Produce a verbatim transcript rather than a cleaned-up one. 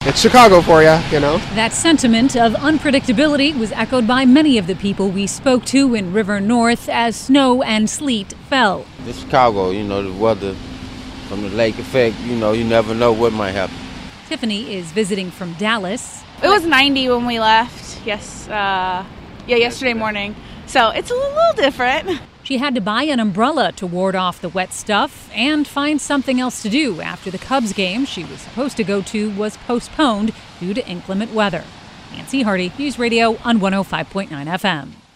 it's Chicago for you, you know. That sentiment of unpredictability was echoed by many of the people we spoke to in River North as snow and sleet fell. It's Chicago, you know, the weather from the lake effect, you know, you never know what might happen. Tiffany is visiting from Dallas. It was ninety when we left, yes, uh, yeah, yesterday morning. So it's a little different. She had to buy an umbrella to ward off the wet stuff and find something else to do after the Cubs game she was supposed to go to was postponed due to inclement weather. Nancy Hardy, News Radio on one oh five point nine F M.